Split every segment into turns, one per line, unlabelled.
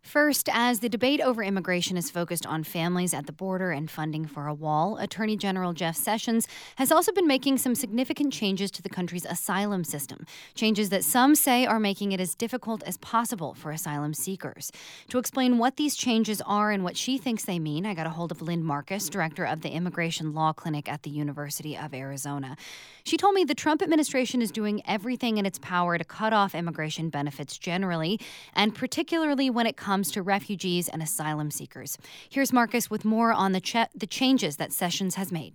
First, as the debate over immigration is focused on families at the border and funding for a wall, Attorney General Jeff Sessions has also been making some significant changes to the country's asylum system, changes that some say are making it as difficult as possible for asylum seekers. To explain what these changes are and what she thinks they mean, I got a hold of Lynn Marcus, director of the Immigration Law Clinic at the University of Arizona. She told me the Trump administration is doing everything in its power to cut off immigration benefits generally, and particularly when it comes to refugees and asylum seekers. Here's Marcus with more on the changes that Sessions has made.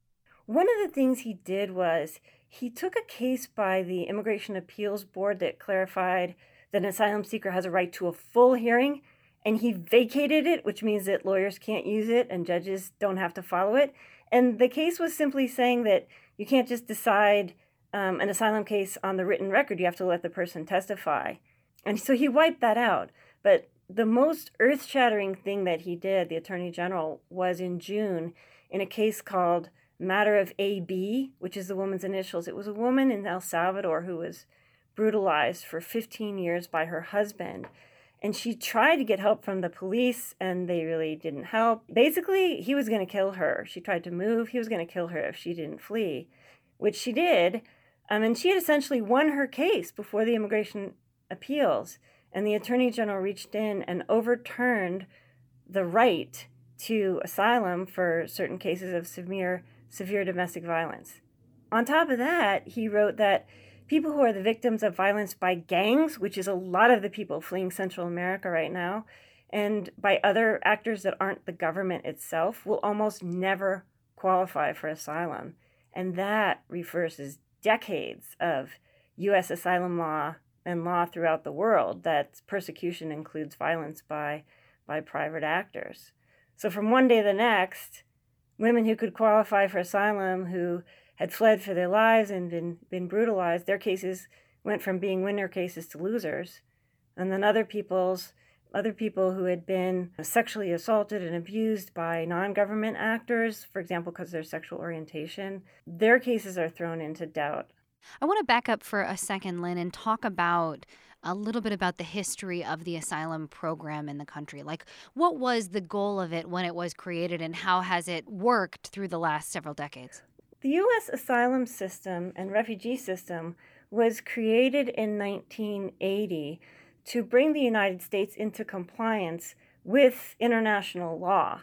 One of the things he did was he took a case by the Immigration Appeals Board that clarified that an asylum seeker has a right to a full hearing, and he vacated it, which means that lawyers can't use it and judges don't have to follow it. And the case was simply saying that you can't just decide an asylum case on the written record. You have to let the person testify. And so he wiped that out. But the most earth-shattering thing that he did, the Attorney General, was in June in a case called Matter of AB, which is the woman's initials. It was a woman in El Salvador who was brutalized for 15 years by her husband. And she tried to get help from the police, and they really didn't help. Basically, he was going to kill her. She tried to move. He was going to kill her if she didn't flee, which she did. And she had essentially won her case before the immigration appeals. And the Attorney General reached in and overturned the right to asylum for certain cases of severe domestic violence. On top of that, he wrote that people who are the victims of violence by gangs, which is a lot of the people fleeing Central America right now, and by other actors that aren't the government itself, will almost never qualify for asylum. And that reverses decades of U.S. asylum law and law throughout the world that persecution includes violence by private actors. So from one day to the next, women who could qualify for asylum, who had fled for their lives and been brutalized, their cases went from being winner cases to losers. And then other people who had been sexually assaulted and abused by non-government actors, for example, because of their sexual orientation, their cases are thrown into doubt.
I want to back up for a second, Lynn, and talk about a little bit about the history of the asylum program in the country. Like, what was the goal of it when it was created, and how has it worked through the last several decades?
The U.S. asylum system and refugee system was created in 1980 to bring the United States into compliance with international law.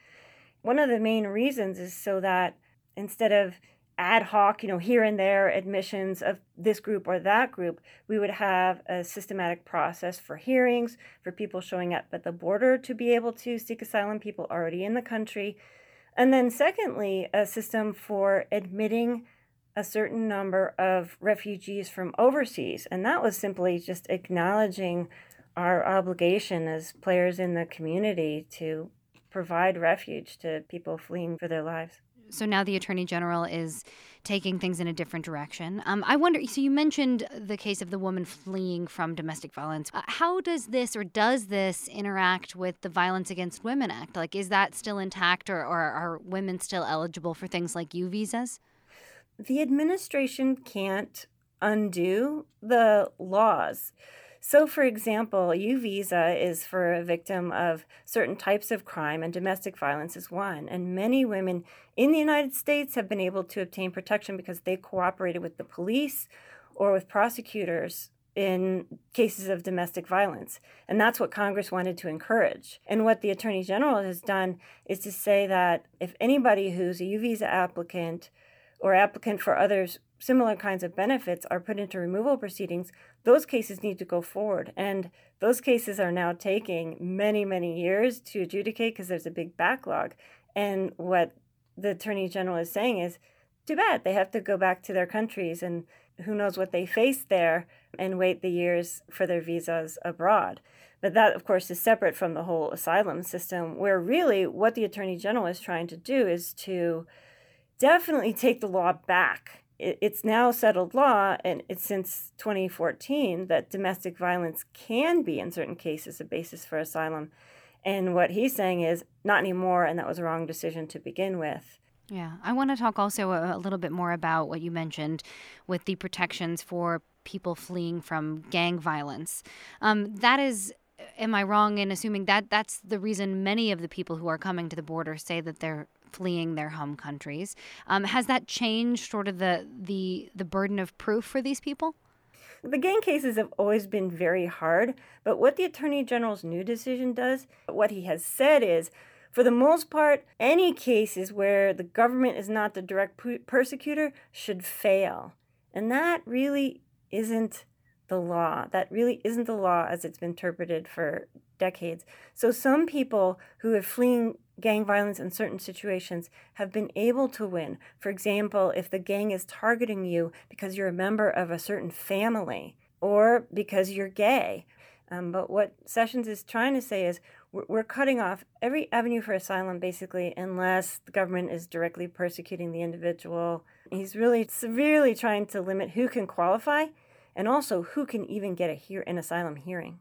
One of the main reasons is so that instead of ad hoc, here and there admissions of this group or that group, we would have a systematic process for hearings, for people showing up at the border to be able to seek asylum, people already in the country. And then secondly, a system for admitting a certain number of refugees from overseas. And that was simply just acknowledging our obligation as players in the community to provide refuge to people fleeing for their lives.
So now the Attorney General is taking things in a different direction. I wonder, so you mentioned the case of the woman fleeing from domestic violence. How does this interact with the Violence Against Women Act? Like, is that still intact, or are women still eligible for things like U visas?
The administration can't undo the laws. So, for example, a U visa is for a victim of certain types of crime, and domestic violence is one. And many women in the United States have been able to obtain protection because they cooperated with the police or with prosecutors in cases of domestic violence. And that's what Congress wanted to encourage. And what the Attorney General has done is to say that if anybody who's a U visa applicant or applicant for others similar kinds of benefits are put into removal proceedings, those cases need to go forward. And those cases are now taking many, many years to adjudicate because there's a big backlog. And what the Attorney General is saying is, too bad, they have to go back to their countries, and who knows what they face there, and wait the years for their visas abroad. But that, of course, is separate from the whole asylum system, where really what the Attorney General is trying to do is to definitely take the law back. It's now settled law, and it's since 2014, that domestic violence can be, in certain cases, a basis for asylum. And what he's saying is, not anymore, and that was a wrong decision to begin with.
Yeah. I want to talk also a little bit more about what you mentioned with the protections for people fleeing from gang violence. That is am I wrong in assuming that that's the reason many of the people who are coming to the border say that they're fleeing their home countries? Has that changed sort of the burden of proof for these people?
The gang cases have always been very hard, but what the Attorney General's new decision does, what he has said is, for the most part, any cases where the government is not the direct persecutor should fail. And that really isn't the law. That really isn't the law as it's been interpreted for decades. So some people who are fleeing gang violence in certain situations have been able to win. For example, if the gang is targeting you because you're a member of a certain family or because you're gay. But what Sessions is trying to say is we're cutting off every avenue for asylum, basically, unless the government is directly persecuting the individual. He's really severely trying to limit who can qualify and also who can even get an asylum hearing.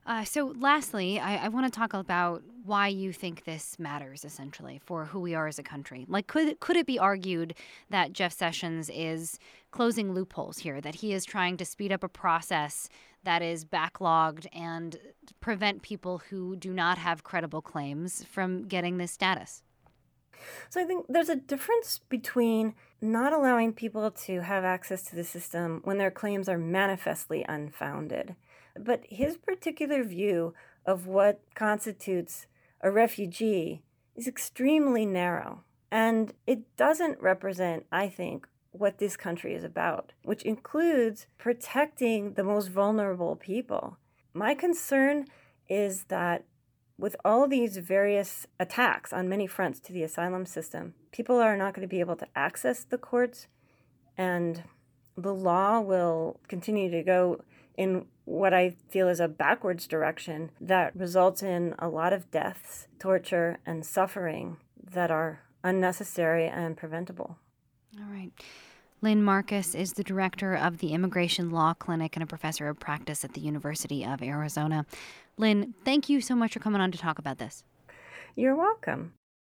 So lastly, I want to talk about why you think this matters, essentially, for who we are as a country. Like, could it be argued that Jeff Sessions is closing loopholes here, that he is trying to speed up a process that is backlogged and prevent people who do not have credible claims from getting this status?
So I think there's a difference between not allowing people to have access to the system when their claims are manifestly unfounded. But his particular view of what constitutes a refugee is extremely narrow. And it doesn't represent, I think, what this country is about, which includes protecting the most vulnerable people. My concern is that with all these various attacks on many fronts to the asylum system, people are not going to be able to access the courts, and the law will continue to go in what I feel is a backwards direction that results in a lot of deaths, torture, and suffering that are unnecessary and preventable.
All right. Lynn Marcus is the director of the Immigration Law Clinic and a professor of practice at the University of Arizona. Lynn, thank you so much for coming on to talk about this.
You're welcome.